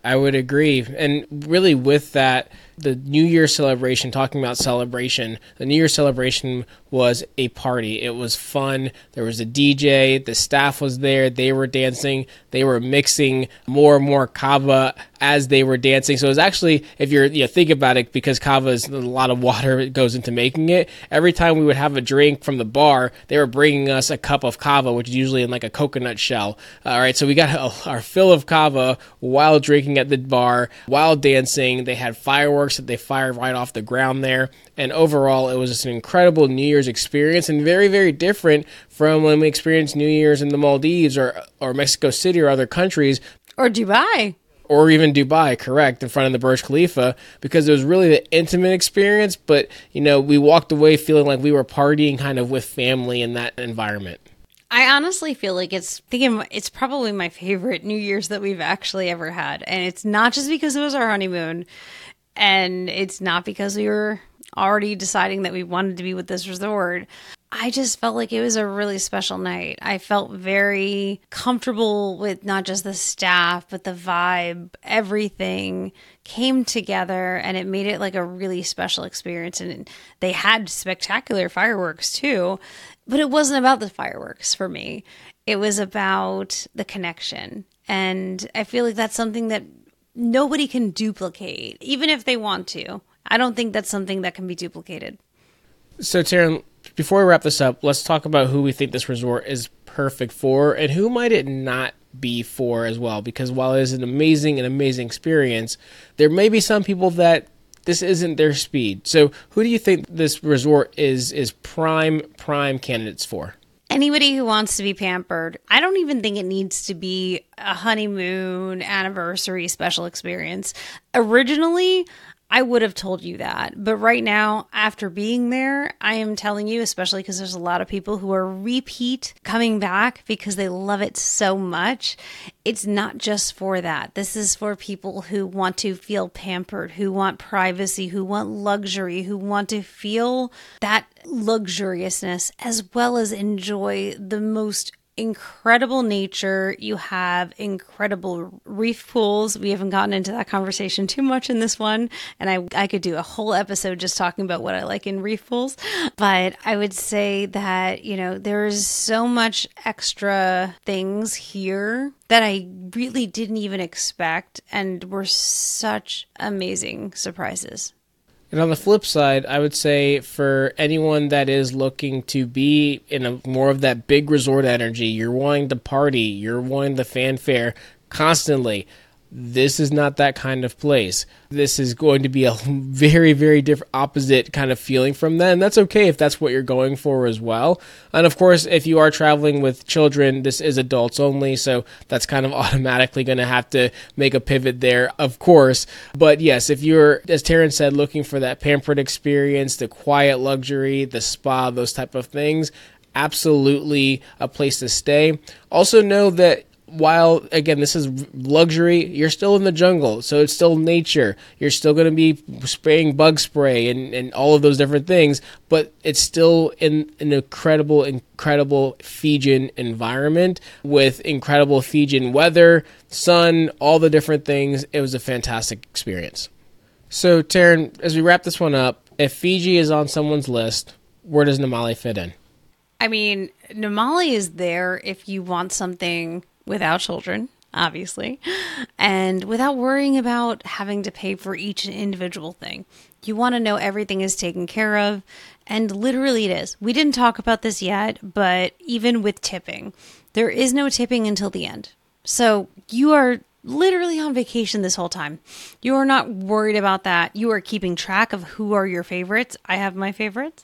I would agree. And really with that, the New Year's celebration, talking about celebration, the New Year's celebration was a party. It was fun. There was a D J. The staff was there. They were dancing. They were mixing more and more kava as they were dancing. So it was actually, if you're, you know, think about it, because kava is a lot of water that goes into making it, every time we would have a drink from the bar, they were bringing us a cup of kava, which is usually in like a coconut shell. All right, so we got a, our fill of kava while drinking at the bar, while dancing. They had fireworks that they fired right off the ground there. And overall, it was just an incredible New Year's experience, and very, very different from when we experienced New Year's in the Maldives or or Mexico City or other countries. Or Dubai. Or even Dubai, correct, in front of the Burj Khalifa, because it was really the intimate experience. But, you know, we walked away feeling like we were partying kind of with family in that environment. I honestly feel like it's thinking it's probably my favorite New Year's that we've actually ever had. And it's not just because it was our honeymoon, and it's not because we were already deciding that we wanted to be with this resort. I just felt like it was a really special night. I felt very comfortable with not just the staff, but the vibe. Everything came together, and it made it like a really special experience. And they had spectacular fireworks too, but it wasn't about the fireworks for me. It was about the connection. And I feel like that's something that nobody can duplicate, even if they want to. I don't think that's something that can be duplicated. So, Taryn, before we wrap this up, let's talk about who we think this resort is perfect for, and who might it not be for as well. Because while it is an amazing and amazing experience, there may be some people that this isn't their speed. So who do you think this resort is is prime, prime candidates for? Anybody who wants to be pampered. I don't even think it needs to be a honeymoon, anniversary, special experience. Originally, I would have told you that. But right now, after being there, I am telling you, especially because there's a lot of people who are repeat coming back because they love it so much. It's not just for that. This is for people who want to feel pampered, who want privacy, who want luxury, who want to feel that luxuriousness, as well as enjoy the most incredible nature. You have incredible reef pools. We haven't gotten into that conversation too much in this one, and I I could do a whole episode just talking about what I like in reef pools. But I would say that, you know, there's so much extra things here that I really didn't even expect, and were such amazing surprises. And on the flip side, I would say for anyone that is looking to be in a more of that big resort energy, you're wanting to party, you're wanting the fanfare constantly, this is not that kind of place. This is going to be a very, very different, opposite kind of feeling from that. And that's okay if that's what you're going for as well. And of course, if you are traveling with children, this is adults only. So that's kind of automatically going to have to make a pivot there, of course. But yes, if you're, as Taryn said, looking for that pampered experience, the quiet luxury, the spa, those type of things, absolutely a place to stay. Also know that while, again, this is luxury, you're still in the jungle, so it's still nature. You're still going to be spraying bug spray and, and all of those different things, but it's still in an incredible, incredible Fijian environment with incredible Fijian weather, sun, all the different things. It was a fantastic experience. So, Taryn, as we wrap this one up, if Fiji is on someone's list, where does Namale fit in? I mean, Namale is there if you want something without children, obviously, and without worrying about having to pay for each individual thing. You want to know everything is taken care of, and literally it is. We didn't talk about this yet, but even with tipping, there is no tipping until the end. So you are literally on vacation this whole time. You are not worried about that. You are keeping track of who are your favorites. I have my favorites.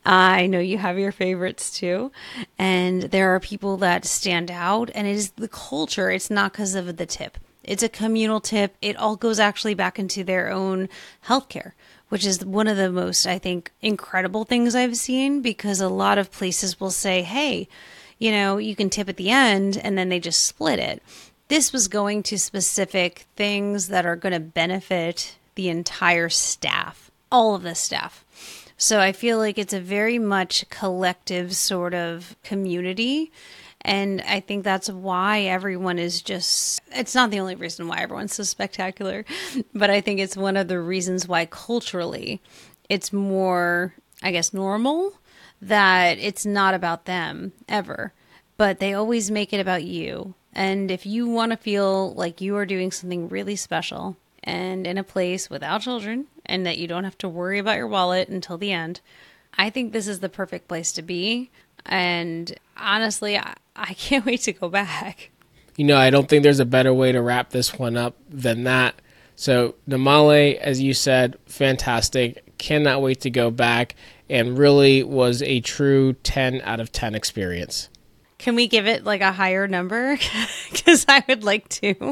I know you have your favorites too. And there are people that stand out, and it is the culture. It's not because of the tip. It's a communal tip. It all goes actually back into their own healthcare, which is one of the most, I think, incredible things I've seen, because a lot of places will say, hey, you know, you can tip at the end, and then they just split it. This was going to specific things that are going to benefit the entire staff, all of the staff. So I feel like it's a very much collective sort of community. And I think that's why everyone is just, it's not the only reason why everyone's so spectacular, but I think it's one of the reasons why culturally it's more, I guess, normal that it's not about them ever, but they always make it about you. And if you want to feel like you are doing something really special and in a place without children and that you don't have to worry about your wallet until the end, I think this is the perfect place to be. And honestly, I, I can't wait to go back. You know, I don't think there's a better way to wrap this one up than that. So Namale, as you said, fantastic. Cannot wait to go back, and really was a true ten out of ten experience. Can we give it like a higher number? Because I would like to.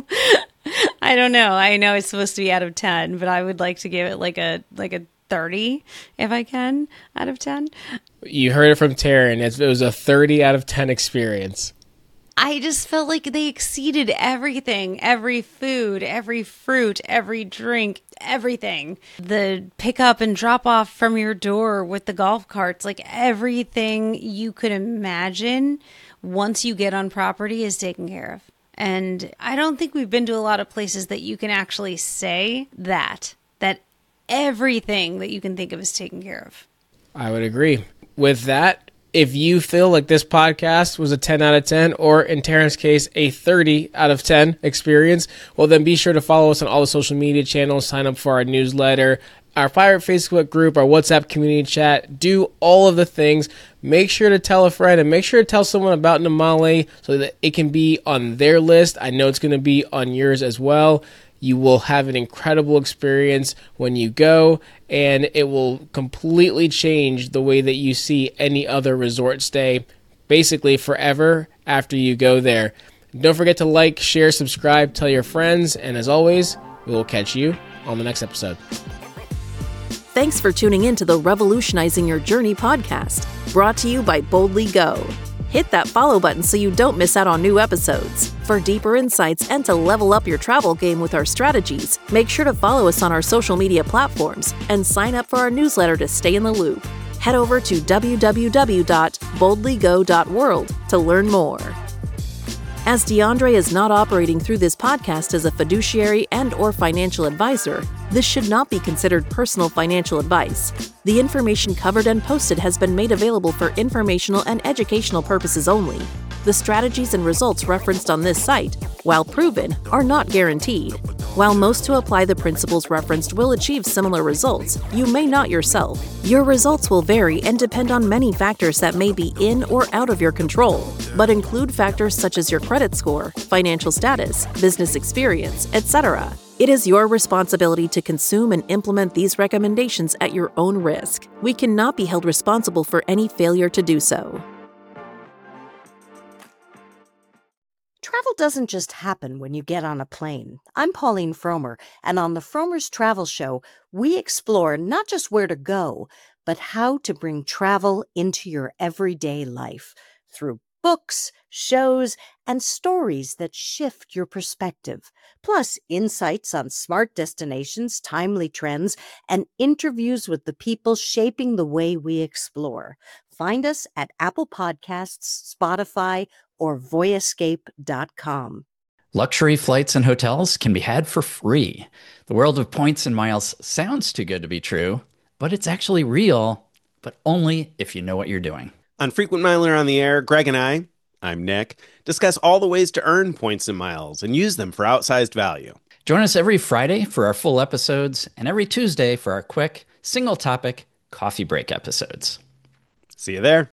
I don't know. I know it's supposed to be out of ten, but I would like to give it like a like a thirty if I can out of ten. You heard it from Taryn. It was a thirty out of ten experience. I just felt like they exceeded everything, every food, every fruit, every drink, everything. The pick up and drop off from your door with the golf carts, like everything you could imagine once you get on property is taken care of. And I don't think we've been to a lot of places that you can actually say that, that everything that you can think of is taken care of. I would agree. With that, if you feel like this podcast was a ten out of ten, or in Taryn's case, a thirty out of ten experience, well, then be sure to follow us on all the social media channels, sign up for our newsletter, our Pirate Facebook group, our WhatsApp community chat, do all of the things. Make sure to tell a friend and make sure to tell someone about Namale so that it can be on their list. I know it's going to be on yours as well. You will have an incredible experience when you go, and it will completely change the way that you see any other resort stay, basically forever after you go there. Don't forget to like, share, subscribe, tell your friends, and as always, we will catch you on the next episode. Thanks for tuning in to the Revolutionizing Your Journey podcast, brought to you by Boldly Go. Hit that follow button so you don't miss out on new episodes. For deeper insights and to level up your travel game with our strategies, make sure to follow us on our social media platforms and sign up for our newsletter to stay in the loop. Head over to w w w dot boldly go dot world to learn more. As DeAndre is not operating through this podcast as a fiduciary and or financial advisor, this should not be considered personal financial advice. The information covered and posted has been made available for informational and educational purposes only. The strategies and results referenced on this site, while proven, are not guaranteed. While most who apply the principles referenced will achieve similar results, you may not yourself. Your results will vary and depend on many factors that may be in or out of your control, but include factors such as your credit score, financial status, business experience, et cetera. It is your responsibility to consume and implement these recommendations at your own risk. We cannot be held responsible for any failure to do so. Travel doesn't just happen when you get on a plane. I'm Pauline Fromer, and on the Fromers Travel Show, we explore not just where to go, but how to bring travel into your everyday life through books, shows, and stories that shift your perspective, plus insights on smart destinations, timely trends, and interviews with the people shaping the way we explore. Find us at Apple Podcasts, Spotify, or voyescape dot com. Luxury flights and hotels can be had for free. The world of points and miles sounds too good to be true, but it's actually real, but only if you know what you're doing. On Frequent Miler on the Air, Greg and I, I'm Nick, discuss all the ways to earn points and miles and use them for outsized value. Join us every Friday for our full episodes and every Tuesday for our quick, single-topic coffee break episodes. See you there.